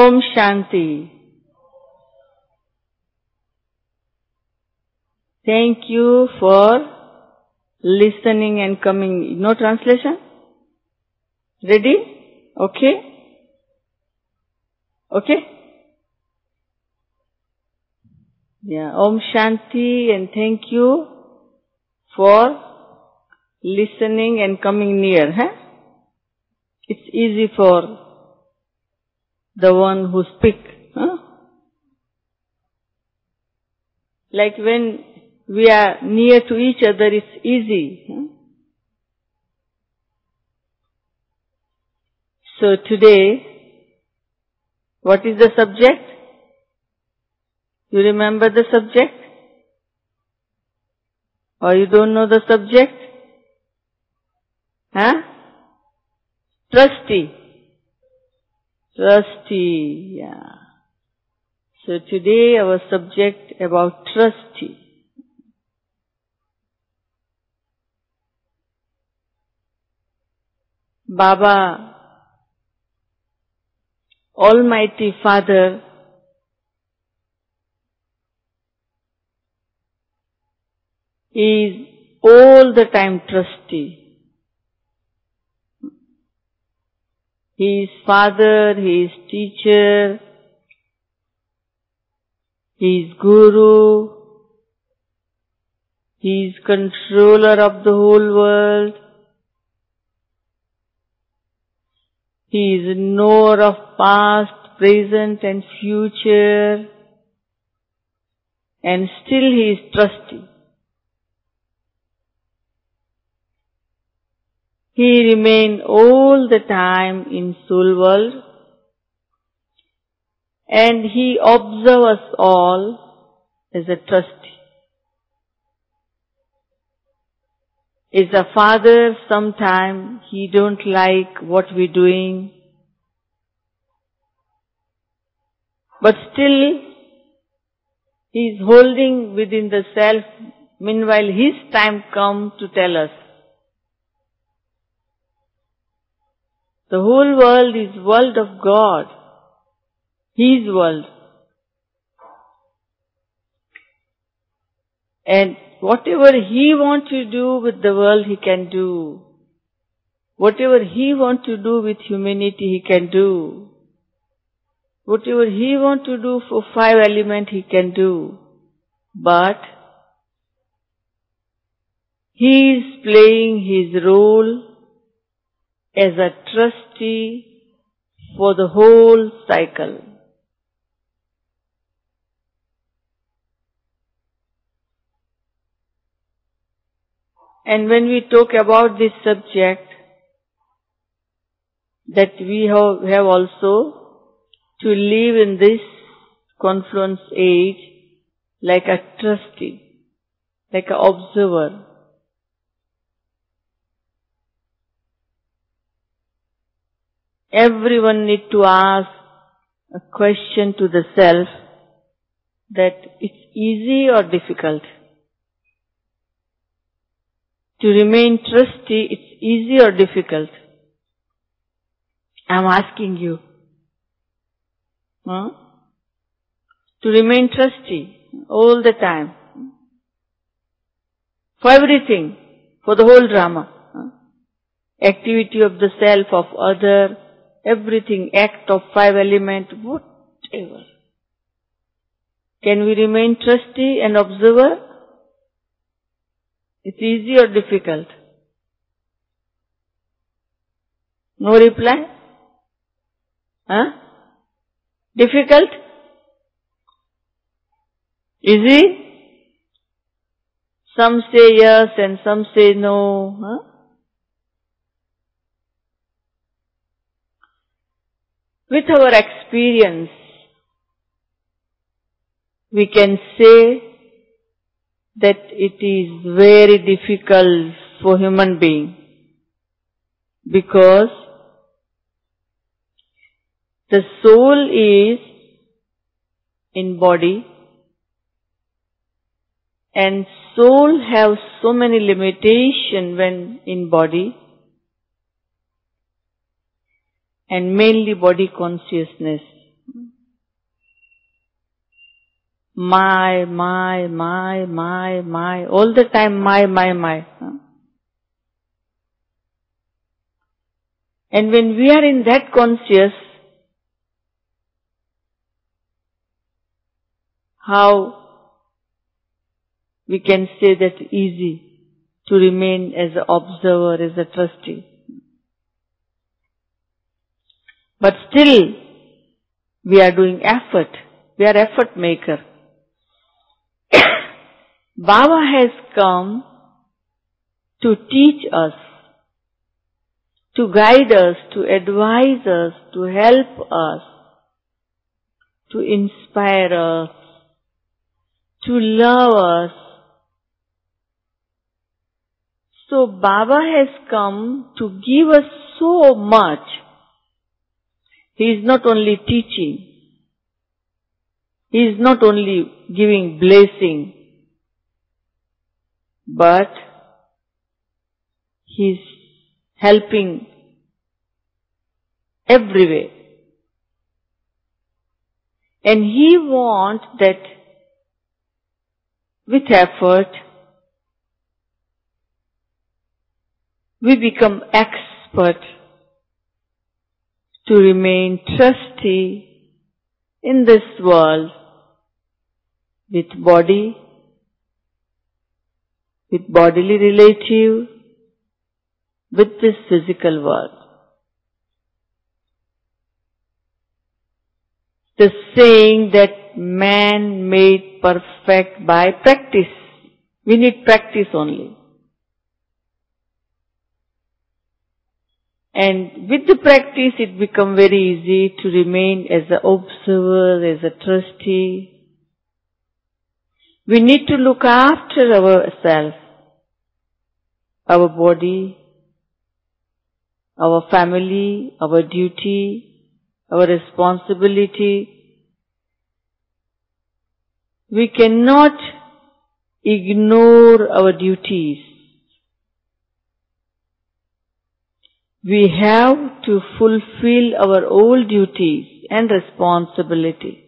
Om Shanti. Thank you for listening and coming. No translation? Ready? Okay? Okay? Yeah. Om Shanti, and thank you for listening and coming near. Huh? It's easy for the one who speak. Huh? Like when we are near to each other, it's easy. Huh? So today, what is the subject? You remember the subject? Or you don't know the subject? Huh? Trustee. Trustee, yeah. So today our subject about trustee. Baba, Almighty Father, is all the time trustee. He is Father, He is Teacher, He is Guru, He is Controller of the whole world, He is knower of past, present and future, and still He is trustee. He remains all the time in soul world, and He observes us all as a trustee. As a father, sometimes He don't like what we're doing, but still He is holding within the self, meanwhile His time comes to tell us. The whole world is world of God, His world. And whatever He wants to do with the world, He can do. Whatever He wants to do with humanity, He can do. Whatever He wants to do for 5 elements, He can do. But He is playing His role as a trustee for the whole cycle. And when we talk about this subject, that we have also to live in this confluence age like a trustee, like an observer. Everyone need to ask a question to the self that it's easy or difficult. To remain trustee, it's easy or difficult? I'm asking you. Huh? To remain trustee all the time. For everything. For the whole drama. Huh? Activity of the self, of other, everything, act of 5 elements, whatever. Can we remain trustee and observer? It's easy or difficult? No reply? Huh? Difficult? Easy? Some say yes and some say no. Huh? With our experience, we can say that it is very difficult for human being, because the soul is in body, and soul have so many limitations when in body, and mainly body consciousness. my, all the time my. And when we are in that conscious, how we can say that easy to remain as an observer, as a trustee. But still, we are doing effort. We are effort maker. Baba has come to teach us, to guide us, to advise us, to help us, to inspire us, to love us. So Baba has come to give us so much. He is not only teaching. He is not only giving blessing, but He is helping every way. And He wants that with effort, we become expert to remain trustee in this world with body, with bodily relative, with this physical world. The saying that man made perfect by practice. We need practice only. And with the practice, it becomes very easy to remain as an observer, as a trustee. We need to look after ourselves, our body, our family, our duty, our responsibility. We cannot ignore our duties. We have to fulfill our old duties and responsibility.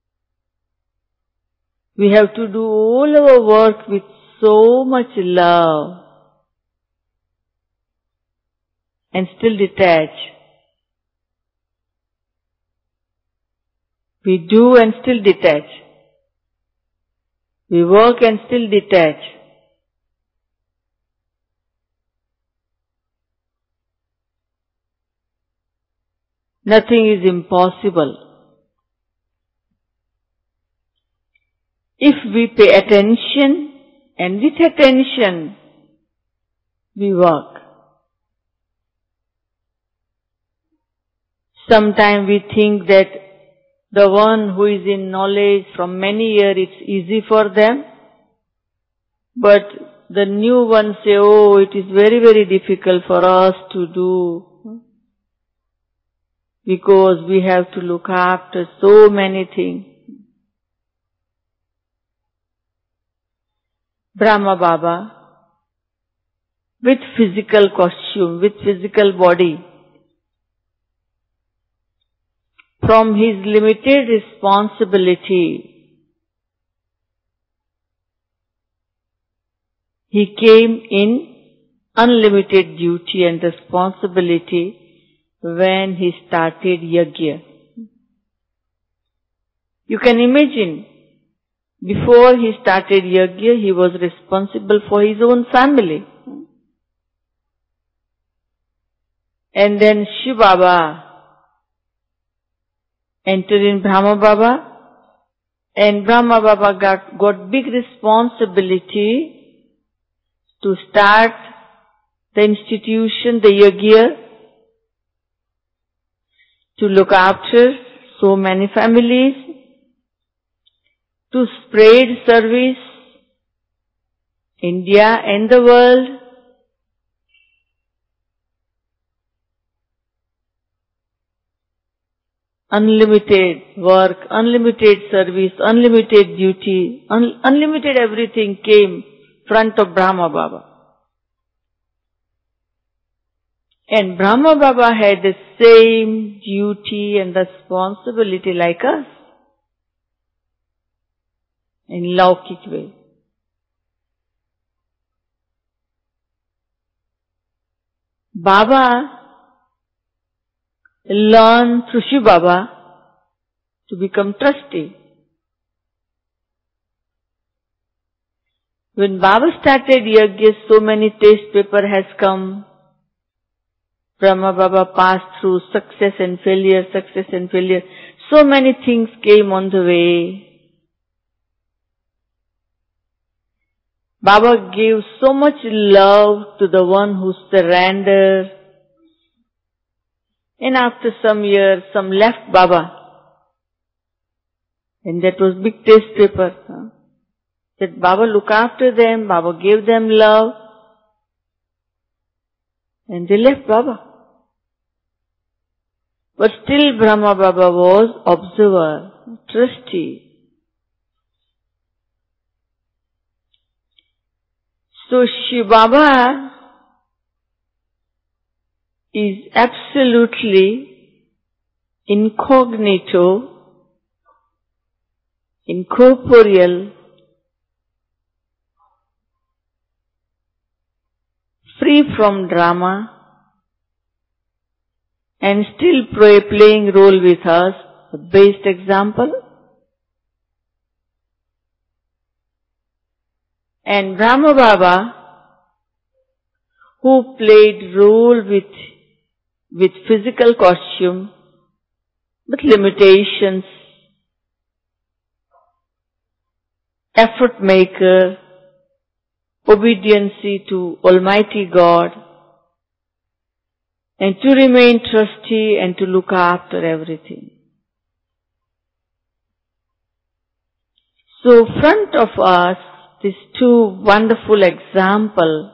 We have to do all our work with so much love and still detach. We do and still detach. We work and still detach. Nothing is impossible. If we pay attention, and with attention, we work. Sometimes we think that the one who is in knowledge from many years, it's easy for them. But the new ones say, oh, it is very, very difficult for us to do. Because we have to look after so many things. Brahma Baba, with physical costume, with physical body, from his limited responsibility, he came in unlimited duty and responsibility when he started Yajna. You can imagine, before he started Yajna, he was responsible for his own family. And then Shiv Baba entered in Brahma Baba, and Brahma Baba got big responsibility to start the institution, the Yajna, to look after so many families, to spread service, India and the world. Unlimited work, unlimited service, unlimited duty, unlimited everything came front of Brahma Baba. And Brahma Baba had the same duty and responsibility like us. in Laukik way. Baba learned through Shiv Baba to become trustee. When Baba started Yajna, so many test paper has come. Brahma Baba passed through success and failure. So many things came on the way. Baba gave so much love to the one who surrendered. And after some years, some left Baba. And that was big test paper. That Baba look after them, Baba gave them love. And they left Baba. But still Brahma Baba was observer, trustee. So Shiv Baba is absolutely incognito, incorporeal, free from drama, and still playing role with us, the best example. And Brahma Baba, who played role with physical costume, with limitations, effort maker, obedience to Almighty God, and to remain trustee and to look after everything. So front of us, these two wonderful examples,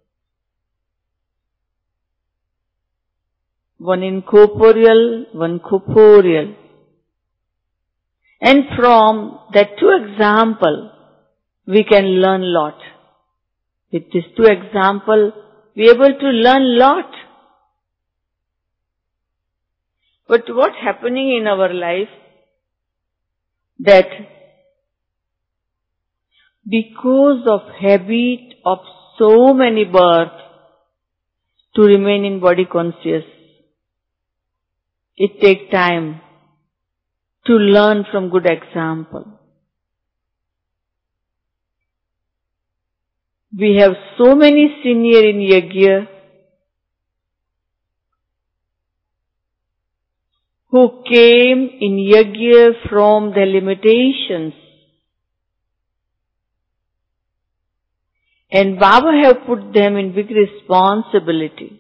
one incorporeal, one corporeal. And from that two examples, we can learn a lot. With these two examples, we are able to learn a lot. But what's happening in our life, that because of habit of so many births to remain in body conscious, it takes time to learn from good example. We have so many seniors in Yajna who came in Yajna from their limitations. And Baba have put them in big responsibility.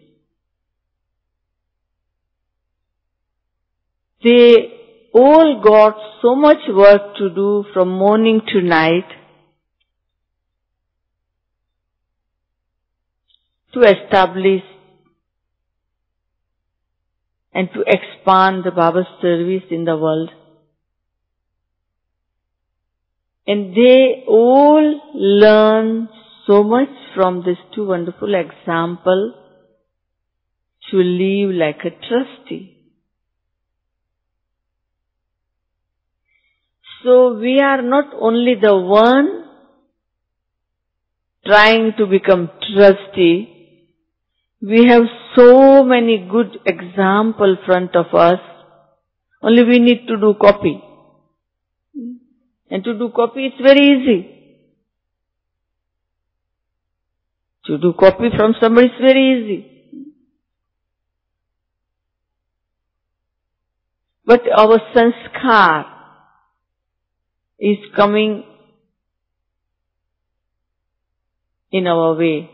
They all got so much work to do from morning to night to establish and to expand the Baba's service in the world. And they all learn so much from these two wonderful examples to live like a trustee. So we are not only the one trying to become trustee, we have so many good examples in front of us. Only we need to do copy. And to do copy, it's very easy. To do copy from somebody is very easy. But our sanskar is coming in our way.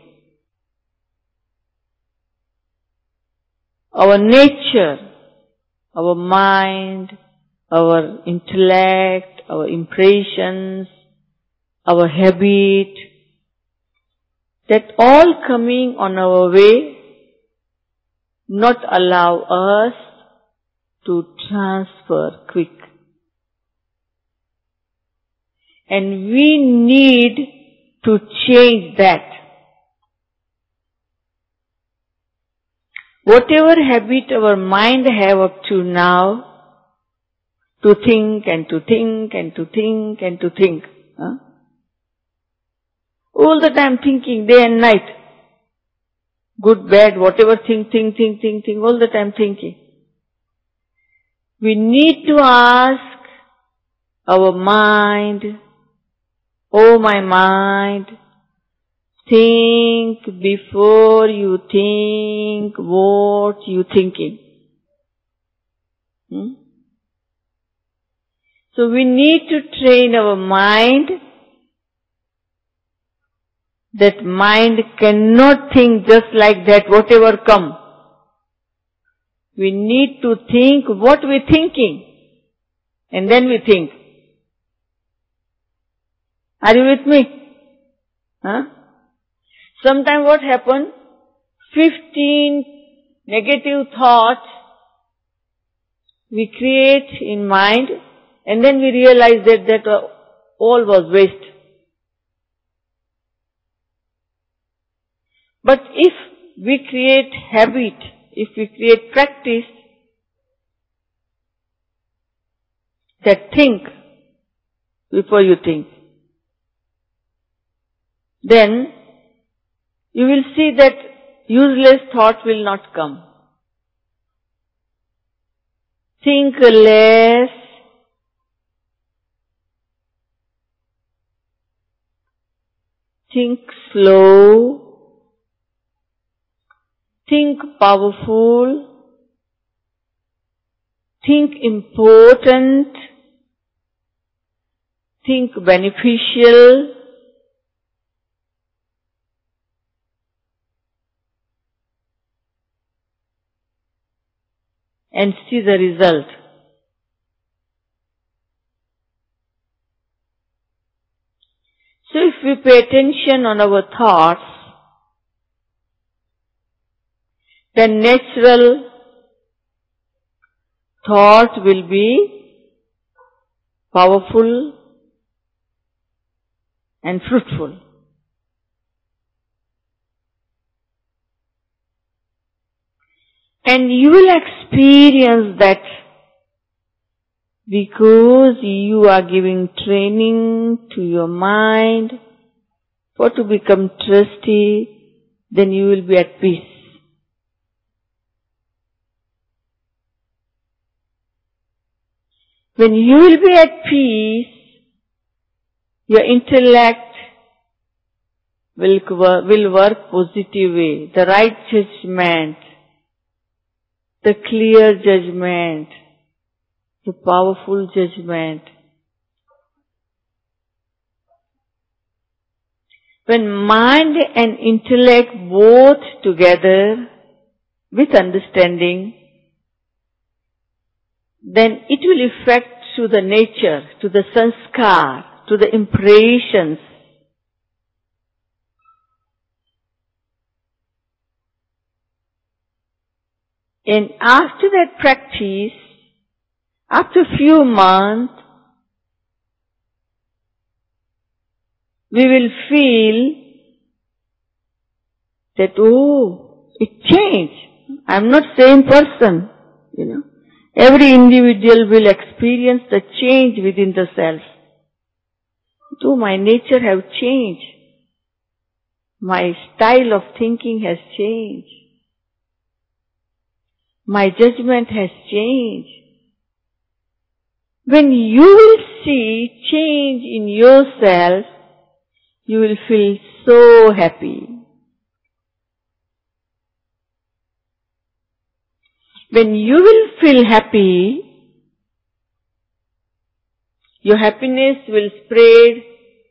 Our nature, our mind, our intellect, our impressions, our habit, that all coming on our way not allow us to transfer quick. And we need to change that. Whatever habit our mind have up to now, to think and to think and to think and to think. Huh? All the time thinking, day and night. Good, bad, whatever, think, all the time thinking. We need to ask our mind, oh my mind, think before you think what you thinking. So we need to train our mind. That mind cannot think just like that, whatever come. We need to think what we're thinking. And then we think. Are you with me? Huh? Sometimes what happens? 15 negative thoughts we create in mind, and then we realize that all was waste. But if we create habit, if we create practice, that think before you think, then you will see that useless thought will not come. Think less, think slow, think powerful, think important, think beneficial, and see the result. So if we pay attention on our thoughts, then natural thought will be powerful and fruitful. And you will experience that because you are giving training to your mind for to become trusty, then you will be at peace. When you will be at peace, your intellect will work positive way, the right judgment, the clear judgment, the powerful judgment. When mind and intellect both together with understanding, then it will affect to the nature, to the sanskar, to the impressions. And after that practice, after a few months, we will feel that, oh, it changed. I'm not same person, Every individual will experience the change within the self. Oh, my nature have changed. My style of thinking has changed. My judgment has changed. When you will see change in yourself, you will feel so happy. When you will feel happy, your happiness will spread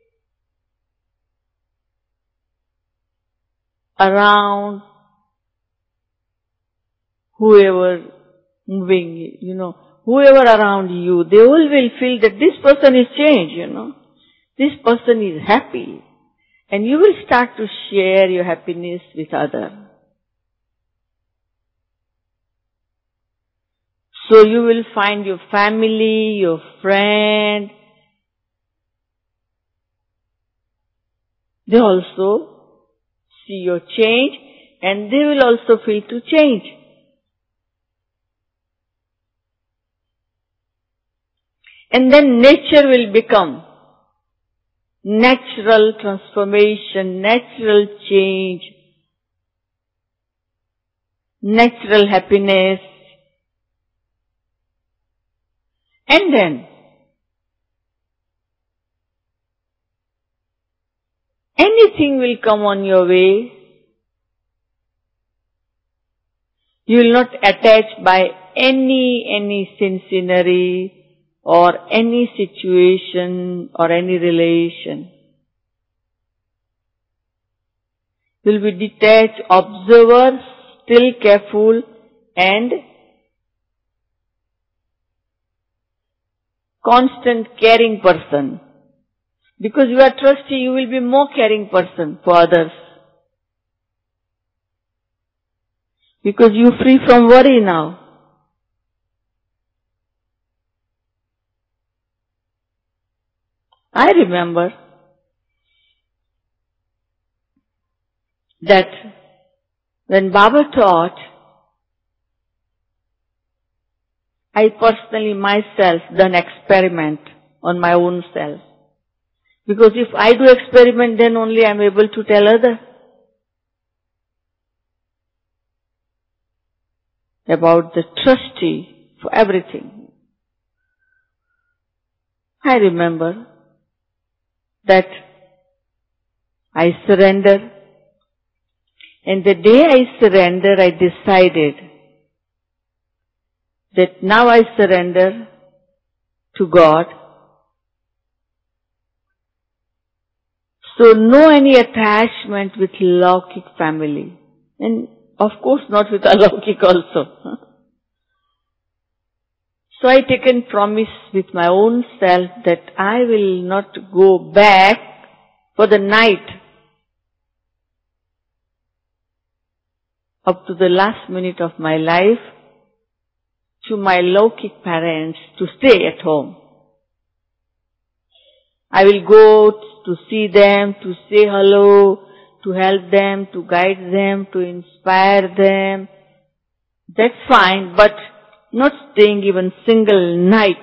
around whoever moving, whoever around you, they all will feel that this person is changed, This person is happy. And you will start to share your happiness with others. So you will find your family, your friend, they also see your change and they will also feel to change. And then nature will become natural transformation, natural change, natural happiness. And then, anything will come on your way. You will not attach by any scenery or any situation or any relation. You will be detached, observer, still careful and constant caring person. Because you are trustee, you will be more caring person for others. Because you are free from worry now. I remember that when Baba taught, I personally myself done experiment on my own self. Because if I do experiment, then only I am able to tell others about the trustee for everything. I remember that I surrender, and the day I surrender, I decided that now I surrender to God. So no any attachment with Laukik family. And of course not with Alaukik also. So I taken promise with my own self that I will not go back for the night up to the last minute of my life to my Laukik parents to stay at home. I will go to see them, to say hello, to help them, to guide them, to inspire them. That's fine, but not staying even single night.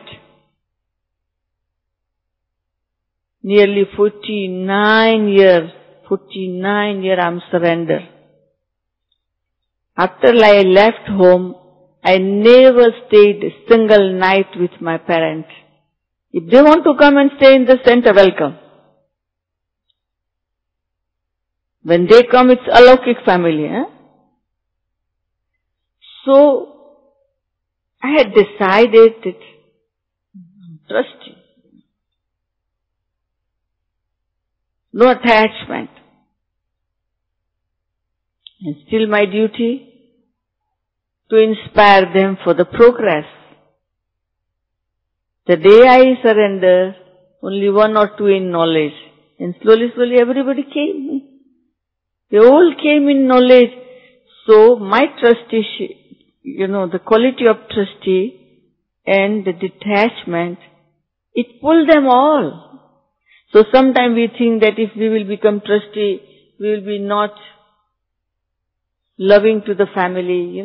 Nearly 49 years I'm surrender. After I left home, I never stayed a single night with my parents. If they want to come and stay in the center, welcome. When they come, it's Alaukik family. So, I had decided that trust you. No attachment. And still my duty to inspire them for the progress. The day I surrender, only one or two in knowledge. And slowly everybody came. They all came in knowledge. So my trusteeship, the quality of trustee and the detachment, it pulled them all. So sometimes we think that if we will become trustee, we will be not loving to the family,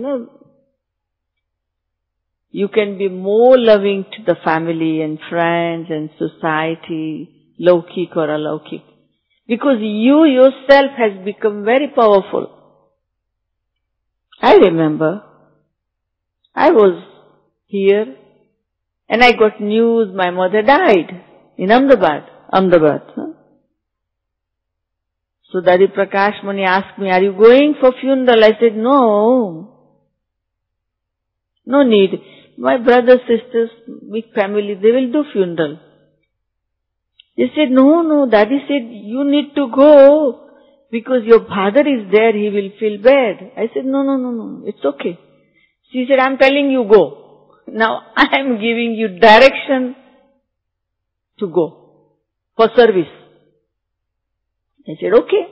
You can be more loving to the family and friends and society, Laukik or Alaukik. Because you yourself has become very powerful. I remember, I was here and I got news my mother died in Ahmedabad. So Daddy Prakash Mani asked me, are you going for funeral? I said, no need. My brothers, sisters, big family, they will do funeral. They said, no. Daddy said, you need to go because your father is there, he will feel bad. I said, no, it's okay. She said, I'm telling you go. Now I am giving you direction to go for service. I said, okay.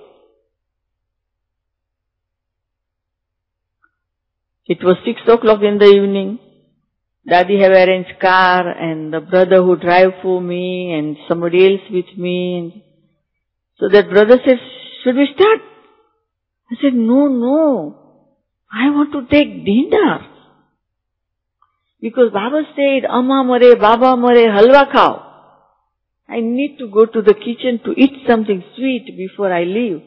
It was 6 o'clock in the evening. Daddy have arranged car and the brother who drive for me and somebody else with me. So that brother said, should we start? I said, no. I want to take dinner. Because Baba said, Amma mare, Baba mare, halwa khao. I need to go to the kitchen to eat something sweet before I leave.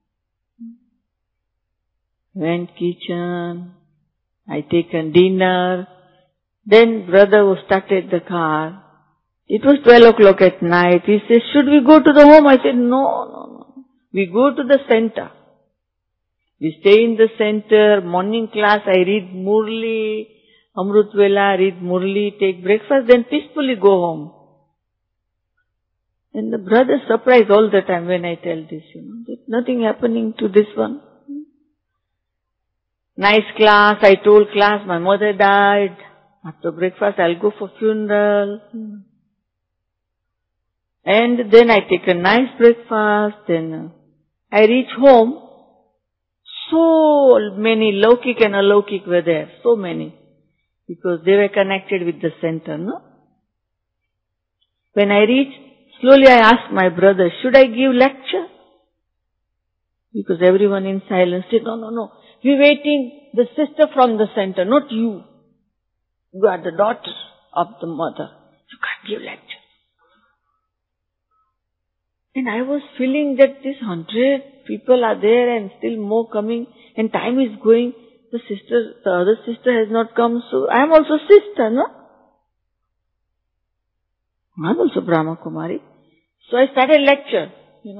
Went kitchen, I taken dinner, then brother started the car. It was 12 o'clock at night. He said, should we go to the home? I said, no. We go to the center. We stay in the center, morning class, I read Murli, Amrut Vela, read Murli, take breakfast, then peacefully go home. And the brother surprised all the time when I tell this, there's nothing happening to this one. Nice class, I told class, my mother died. After breakfast, I'll go for funeral. And then I take a nice breakfast, then I reach home. So many Laukik and Alaukik were there, so many. Because they were connected with the center, no? When I reached, slowly I asked my brother, should I give lecture? Because everyone in silence said, no. We're waiting the sister from the center, not you. You are the daughter of the mother. You can't give lecture. And I was feeling that this 100 people are there and still more coming and time is going. The other sister has not come, so I am also sister, no? I am also Brahma Kumari. So I started lecture,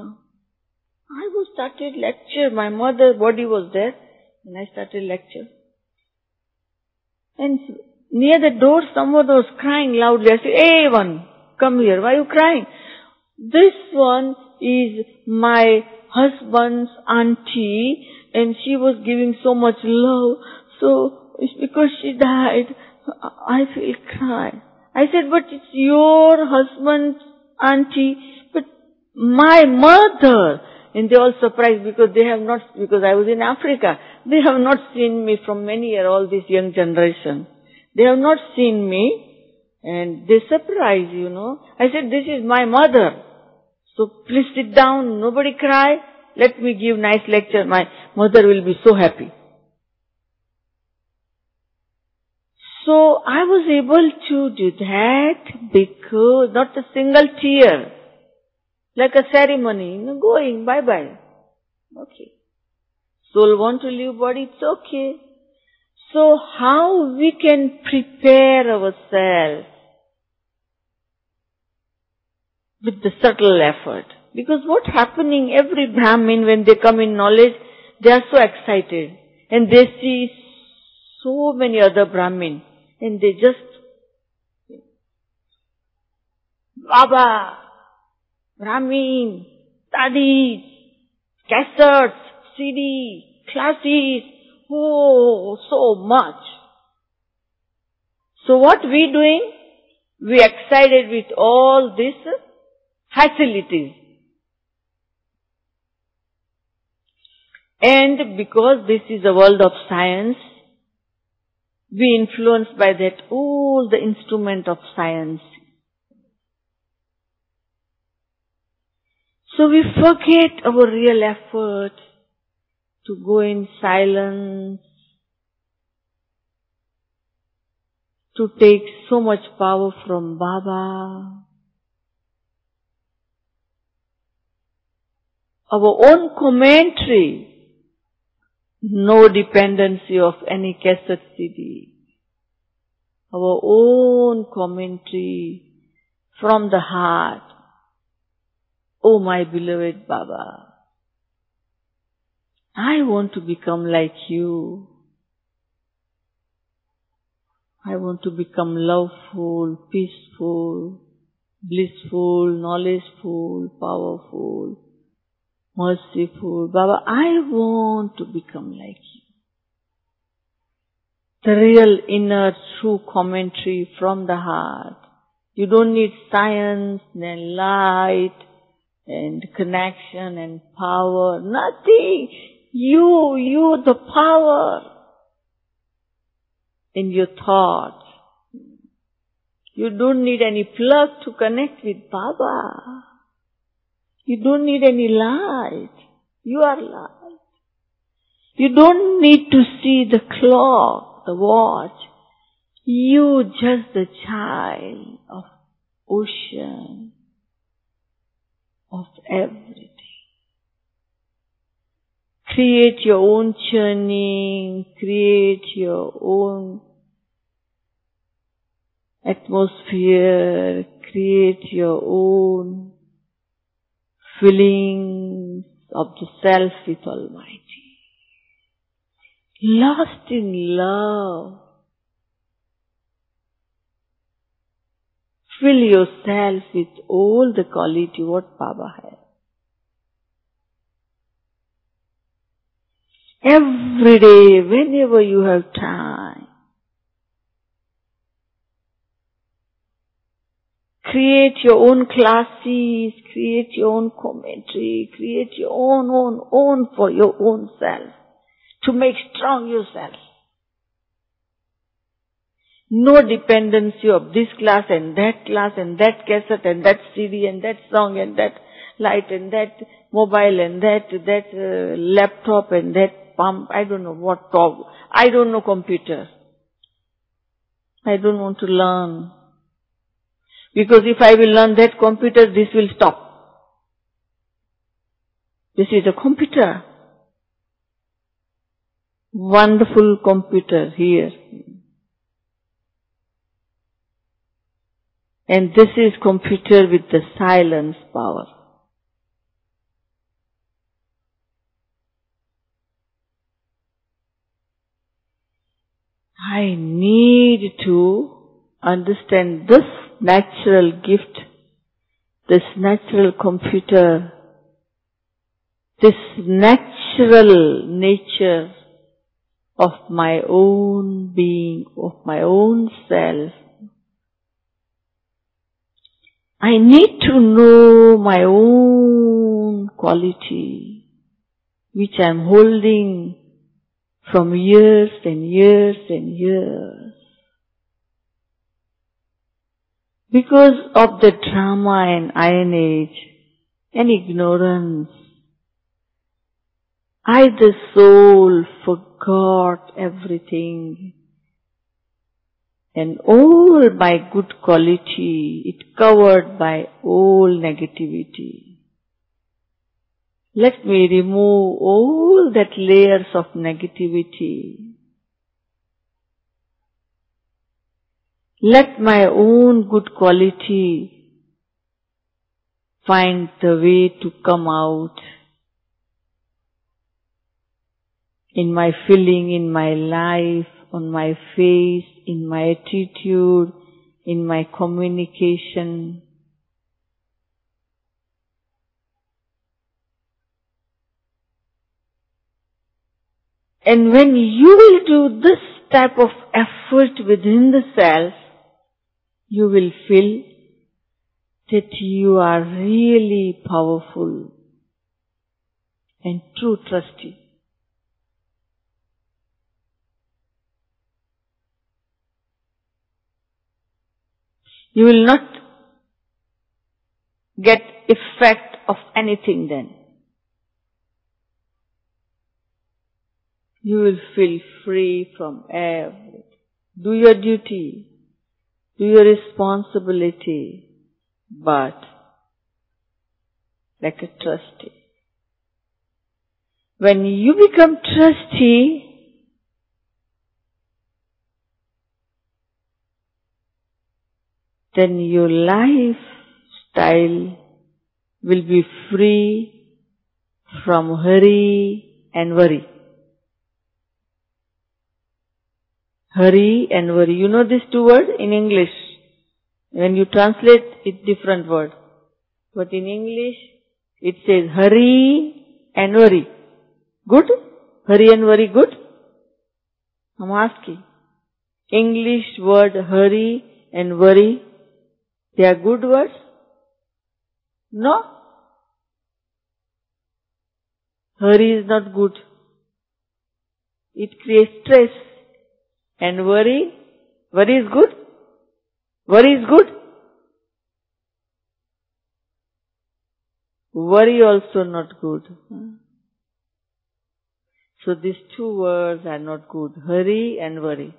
started lecture. My mother's body was there and I started lecture. And near the door someone was crying loudly. I said, hey one, come here, why are you crying? This one is my husband's auntie and she was giving so much love. So it's because she died, I feel cry. I said, but it's your husband's auntie, but my mother. And they all surprised because because I was in Africa. They have not seen me from many years, all this young generation. They have not seen me and they surprised, I said, this is my mother. So please sit down, nobody cry. Let me give nice lecture. My mother will be so happy. So I was able to do that because not a single tear. Like a ceremony, going, bye-bye. Okay. Soul want to leave body, it's okay. So how we can prepare ourselves with the subtle effort? Because what's happening, every Brahmin, when they come in knowledge, they are so excited. And they see so many other Brahmin. And they just, Baba, Brahmin, studies, cassettes, CD, classes, oh, so much. So what we doing? We excited with all these facilities. And because this is a world of science, we influenced by that all the instrument of science. So we forget our real effort to go in silence, to take so much power from Baba. Our own commentary, no dependency of any cassette CD. Our own commentary from the heart. Oh my beloved Baba, I want to become like you. I want to become loveful, peaceful, blissful, knowledgeful, powerful, merciful. Baba, I want to become like you. The real inner true commentary from the heart. You don't need science and light and connection and power. Nothing. You the power in your thought. You don't need any plug to connect with Baba. You don't need any light. You are light. You don't need to see the clock, the watch. You just the child of ocean. of everything. Create your own churning, create your own atmosphere, create your own feelings of the self with Almighty. Lost in love. Fill yourself with all the quality what Baba has. Every day, whenever you have time, create your own classes, create your own commentary, create your own for your own self, to make strong yourself. No dependency of this class and that cassette and that CD and that song and that light and that mobile and that laptop and that pump. I don't know what talk. I don't know computer. I don't want to learn. Because if I will learn that computer, this will stop. This is a computer. Wonderful computer here. And this is computer with the silence power. I need to understand this natural gift, this natural computer, this natural nature of my own being, of my own self. I need to know my own quality, which I am holding from years and years and years. Because of the drama and iron age and ignorance, I, the soul, forgot everything. And all my good quality, it covered by all negativity. Let me remove all that layers of negativity. Let my own good quality find the way to come out in my feeling, in my life, on my face, in my attitude, in my communication. And when you will do this type of effort within the self, you will feel that you are really powerful and true trustee. You will not get effect of anything then. You will feel free from everything. Do your duty. Do your responsibility. But like a trustee. When you become trustee, then your lifestyle will be free from hurry and worry. Hurry and worry. You know these two words in English. When you translate, it's different word. But in English, it says hurry and worry. Good? Hurry and worry good? I'm asking. English word hurry and worry, they are good words? No? Hurry is not good. It creates stress. And worry is good? Worry is good? Worry also not good. So these two words are not good. Hurry and worry.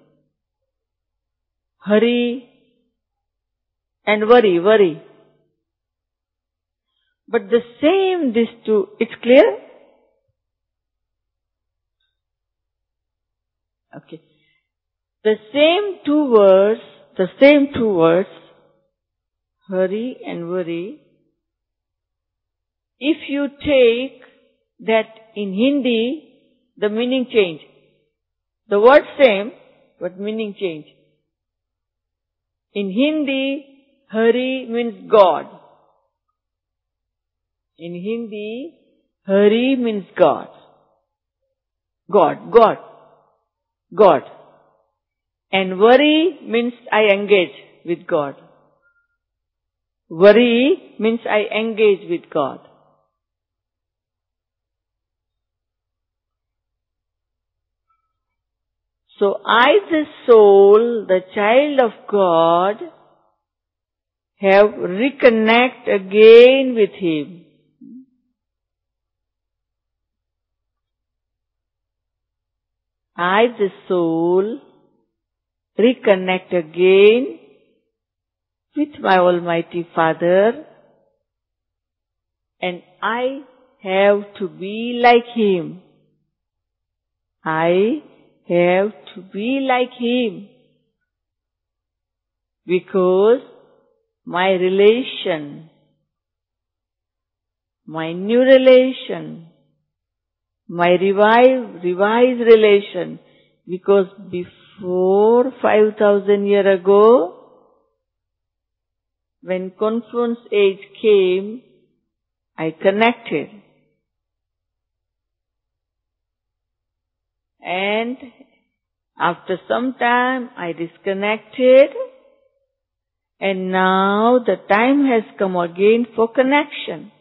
Hurry and worry. But the same, these two, it's clear? Okay. The same two words, hurry and worry, if you take that in Hindi, the meaning change. The word same, but meaning change. In Hindi, Hari means God. In Hindi, Hari means God. God. And worry means I engage with God. Worry means I engage with God. So I, the soul, the child of God, have reconnect again with Him. I, the soul, reconnect again with my Almighty Father, and I have to be like Him. I have to be like Him, because my relation, my new relation, my revised relation, because before 5,000 years ago, when confluence age came, I connected. And after some time, I disconnected. And now the time has come again for connection.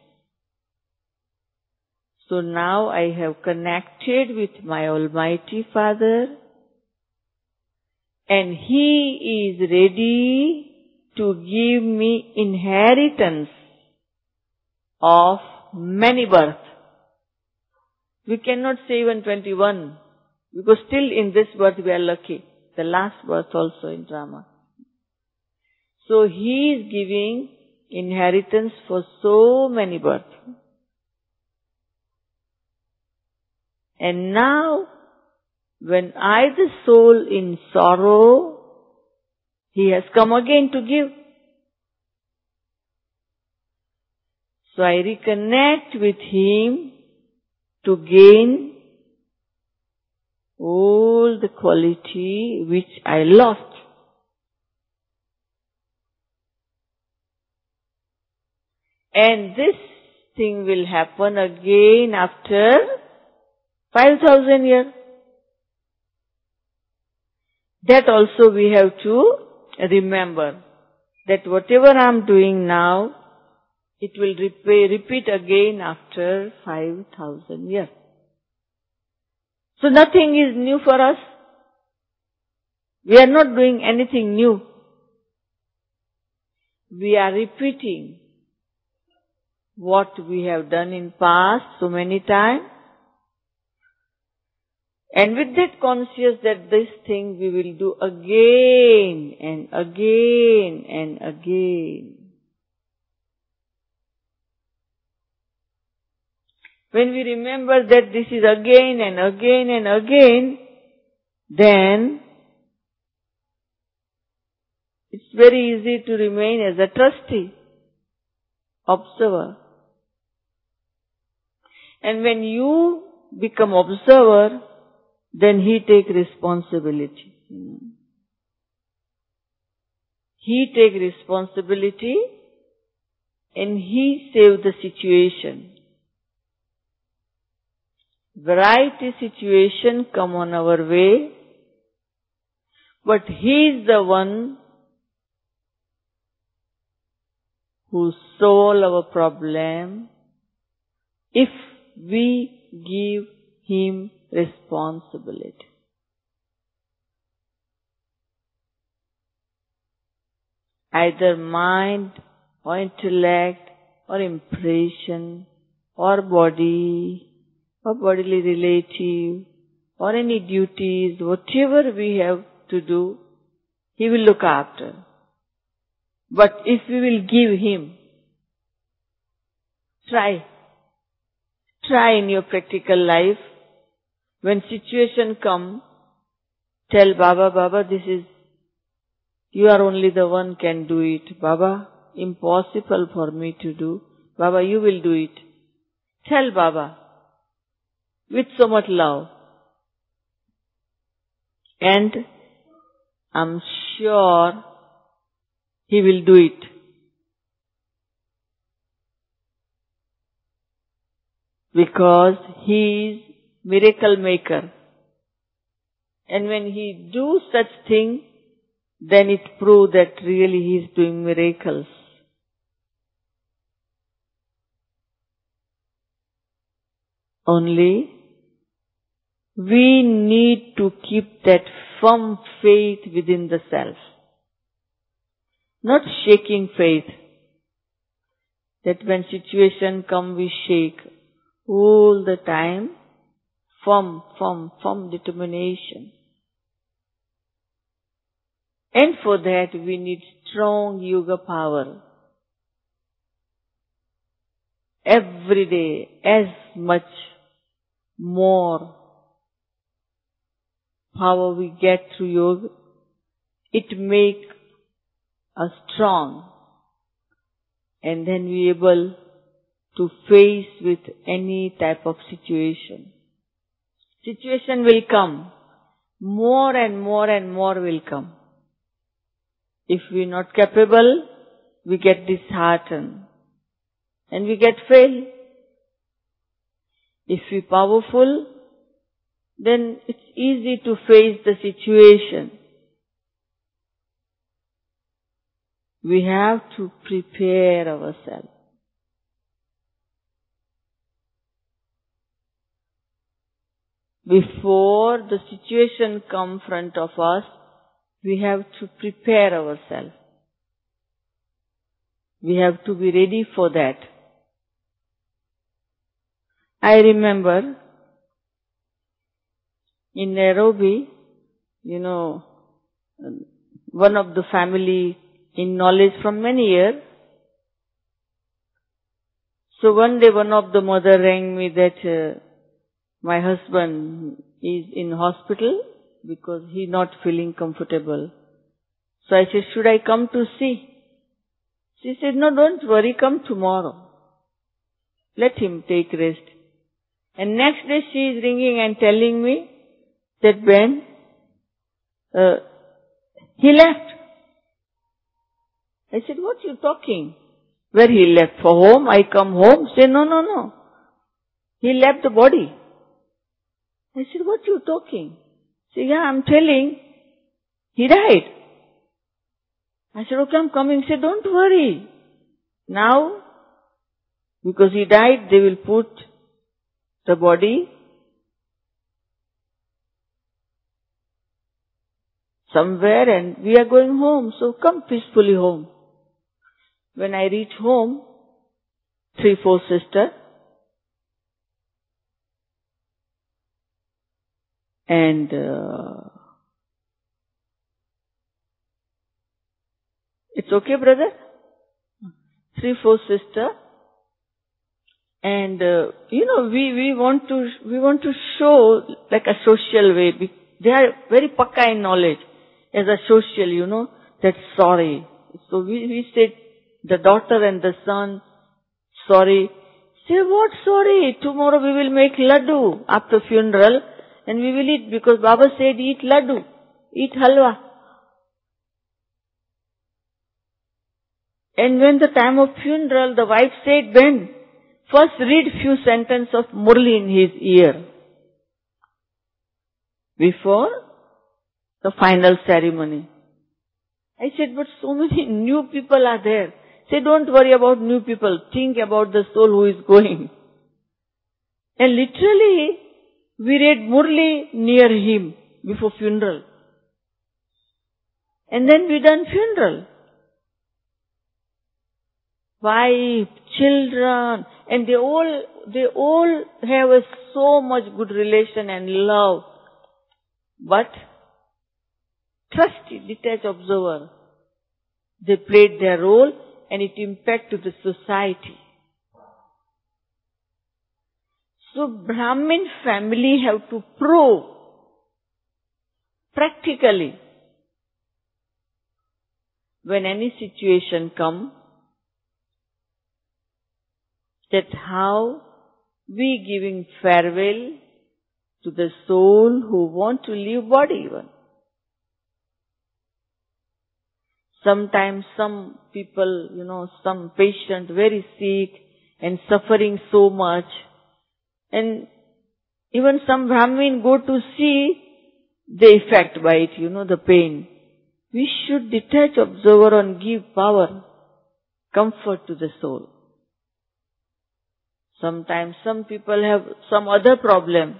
So now I have connected with my Almighty Father, and He is ready to give me inheritance of many births. We cannot say even 21, because still in this birth we are lucky. The last birth also in drama. So He is giving inheritance for so many births. And now, when I, the soul in sorrow, He has come again to give. So I reconnect with Him to gain all the quality which I lost. And this thing will happen again after 5,000 years. That also we have to remember, that whatever I am doing now, it will repeat again after 5,000 years. So nothing is new for us. We are not doing anything new. We are repeating what we have done in past so many times. And with that conscious that this thing we will do again and again and again. When we remember that this is again and again and again, then it's very easy to remain as a trustee, observer. And when you become observer, then He take responsibility. He take responsibility and He save the situation. Variety situation come on our way, but He is the one who solve our problem if we give Him responsibility. Either mind or intellect or impression or body or bodily relative or any duties, whatever we have to do, He will look after. But if we will give Him, Try. Try in your practical life. When situation come, tell Baba, Baba, you are only the one can do it. Baba, impossible for me to do. Baba, you will do it. Tell Baba with so much love. And I'm sure He will do it. Because He is miracle maker. And when He do such thing, then it proves that really He is doing miracles. Only we need to keep that firm faith within the self. Not shaking faith. That when situation come we shake. All the time, firm determination. And for that we need strong yoga power. Every day, as much more power we get through yoga, it makes us strong. And then we are able to face with any type of situation. Situation will come. More and more and more will come. If we are not capable, we get disheartened. And we get fail. If we are powerful, then it's easy to face the situation. We have to prepare ourselves. Before the situation come in front of us, we have to prepare ourselves. We have to be ready for that. I remember in Nairobi, one of the family in knowledge from many years. So one day one of the mother rang me that my husband is in hospital because he not feeling comfortable. So I said, should I come to see? She said, no, don't worry, come tomorrow. Let him take rest. And next day she is ringing and telling me that Ben, he left. I said, what you talking? Where he left? For home? I come home? Say, no. He left the body. I said, what you talking? Say, yeah, I'm telling. He died. I said, okay, I'm coming. Say, don't worry. Now, because he died, they will put the body somewhere and we are going home. So come peacefully home. When I reach home, 3-4 sisters, and it's okay, brother? 3-4 sisters, and we want to show like a social way. They are very pakka in knowledge as a social, that's sorry. So we said the daughter and the son, sorry. Say, what sorry? Tomorrow we will make laddu after funeral and we will eat because Baba said eat laddu, eat halwa. And when the time of funeral, the wife said, Ben, first read few sentences of Murli in his ear before the final ceremony. I said, but so many new people are there. Say, don't worry about new people. Think about the soul who is going. And literally, we read Murli near him before funeral. And then we done funeral. Wife, children, and they all have a so much good relation and love. But trusty, detached observer, they played their role and it impacted the society. So Brahmin family have to prove practically when any situation come that how we giving farewell to the soul who want to leave body even. Sometimes some people, some patient very sick and suffering so much, and even some Brahmin go to see the effect by it, the pain. We should detach observer and give power, comfort to the soul. Sometimes some people have some other problem.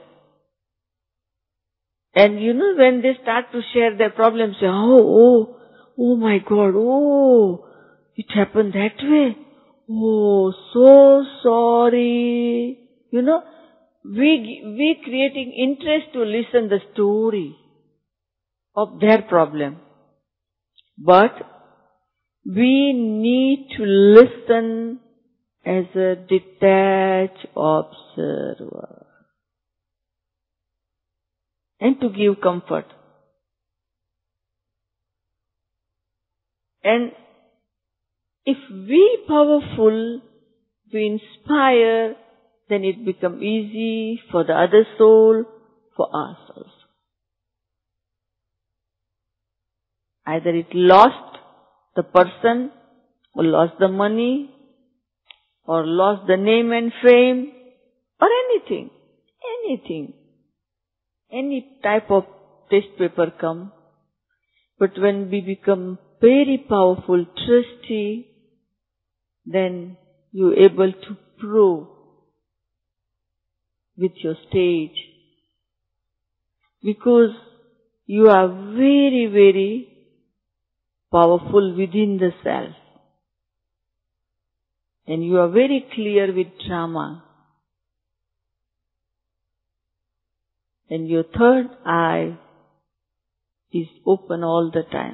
And when they start to share their problems, say, oh my God, it happened that way. Oh, so sorry. We creating interest to listen the story of their problem. But we need to listen as a detached observer and to give comfort. And if we powerful, we inspire, then it become easy for the other soul, for us also. Either it lost the person, or lost the money, or lost the name and fame, or anything. Any type of test paper come. But when we become very powerful trustee, then you're able to prove with your stage. Because you are very, very powerful within the self. And you are very clear with drama. And your third eye is open all the time.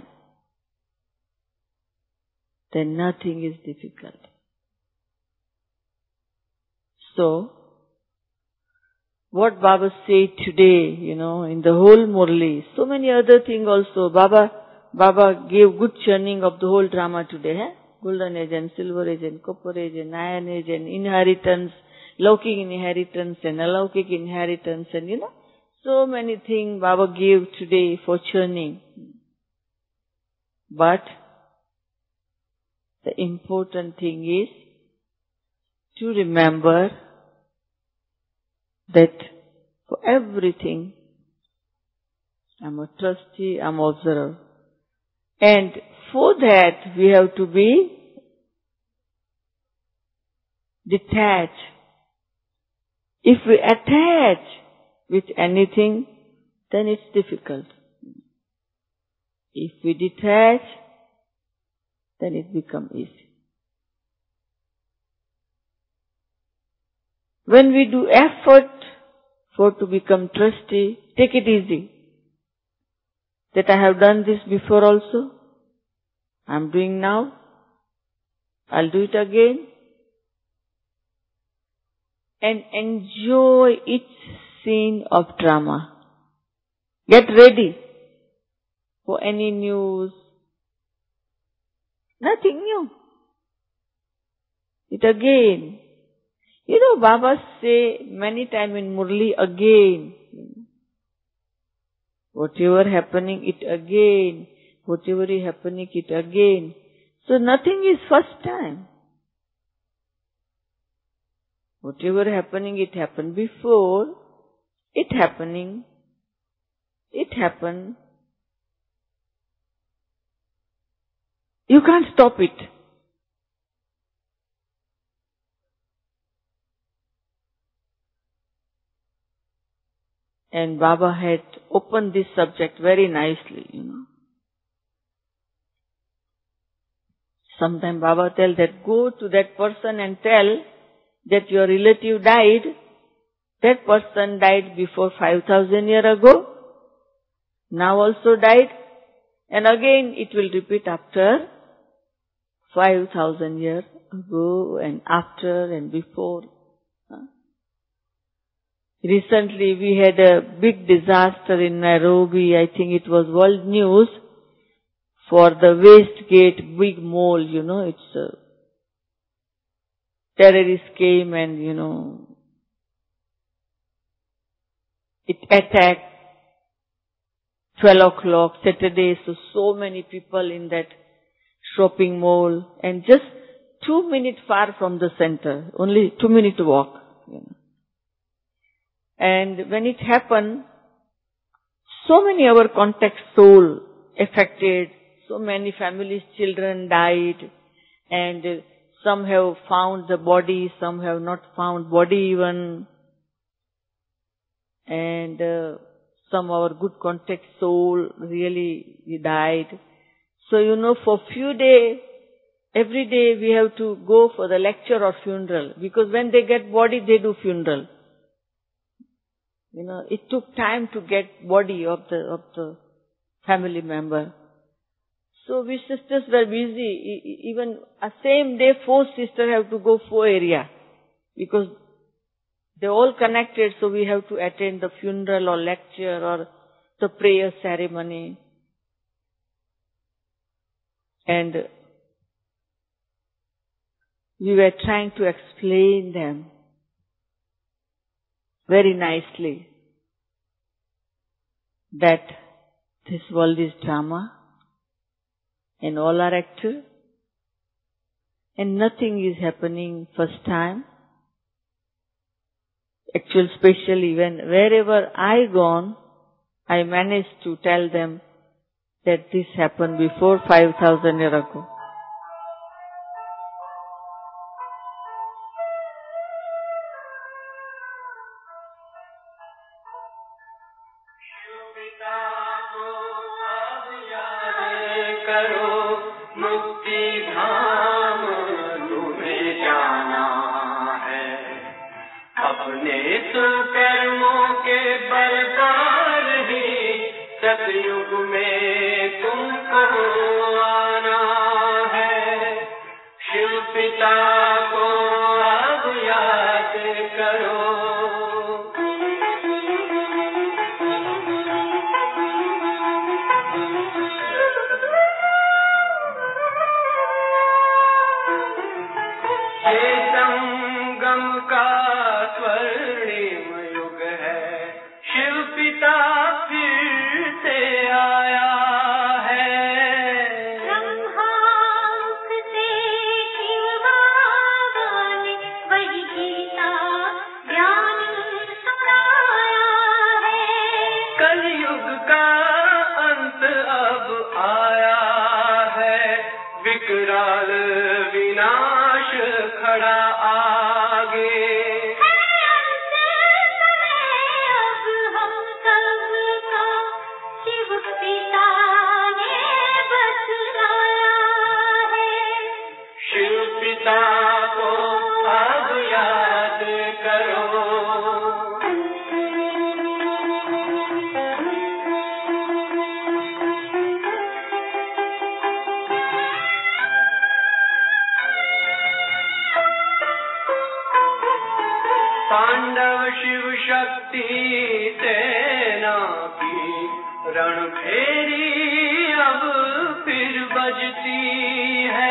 Then nothing is difficult. So, what Baba said today, in the whole Murli, so many other things also. Baba gave good churning of the whole drama today. Golden age and silver age and copper age and iron age and inheritance, Laukic inheritance and alaukic inheritance and so many things Baba gave today for churning. But the important thing is to remember that for everything, I'm a trustee, I'm an observer. And for that, we have to be detached. If we attach with anything, then it's difficult. If we detach, then it becomes easy. When we do effort for to become trustee, take it easy. That I have done this before also. I'm doing now. I'll do it again. And enjoy each scene of drama. Get ready for any news. Nothing new. It again. Baba say many times in Murli, again. Whatever happening, it again. Whatever is happening, it again. So nothing is first time. Whatever happening, it happened before. It happened. You can't stop it. And Baba had opened this subject very nicely, Sometimes Baba tell that go to that person and tell that your relative died. That person died before 5,000 years ago. Now also died. And again it will repeat after 5,000 years ago and after and before. Recently we had a big disaster in Nairobi. I think it was world news for the Westgate big mall, terrorists came and, it attacked 12 o'clock Saturday. So many people in that shopping mall and just 2 minutes far from the center, only 2 minute walk. And when it happened, so many our contact soul affected, so many families, children died, and some have found the body, some have not found body even, and some our good contact soul really died. So for few days, every day we have to go for the lecture or funeral, because when they get body, they do funeral. It took time to get body of the family member. So we sisters were busy. Even a same day, 4 sisters have to go 4 area, because they're all connected. So we have to attend the funeral or lecture or the prayer ceremony. And we were trying to explain them very nicely that this world is drama and all are actor and nothing is happening first time. Actually, especially wherever I gone, I managed to tell them that this happened before 5,000 years ago. सतयुग में तुमको आना है, शिव पिता को अब याद करो। ये संगम का स्वर्णिम युग है, शिव पिता फिर से आया है। ब्रह्मांक से शिव बाबा ने वही गीता ज्ञान सुनाया है। कलयुग का अंत अब आया है, विकराल विनाश खड़ा आगे। को अब याद करो। पांडव शिव शक्ति सेना की रणभेरी अब फिर बजती है।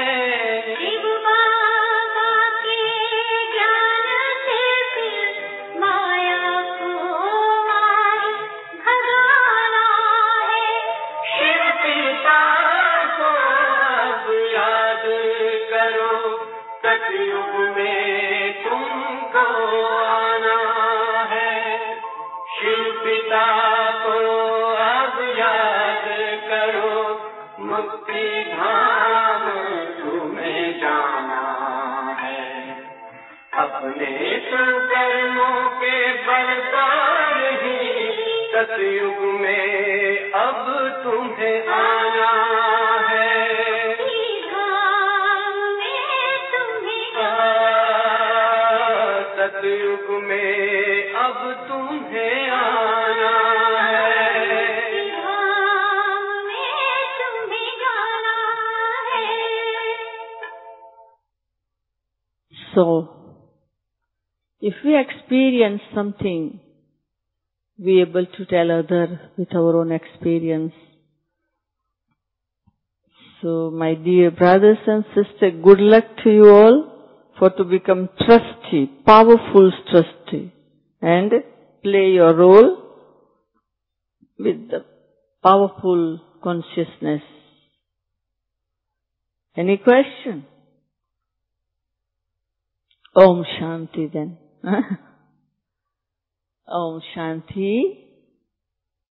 सतयुग में तुमको आना है, शिव पिता को अब याद करो। मुक्ति धाम तुम्हें जाना है, अपने कर्मों के बल पर ही सतयुग में अब तुम्हें आना है। सतयुग में अब तुम्हें आना है। धाम में तुम्हें जाना है। So, If we experience something, we are able to tell others with our own experience. So, my dear brothers and sisters, good luck to you all for to become trustee, powerful trustee, and play your role with the powerful consciousness. Any question? Om Shanti then. Om Shanti.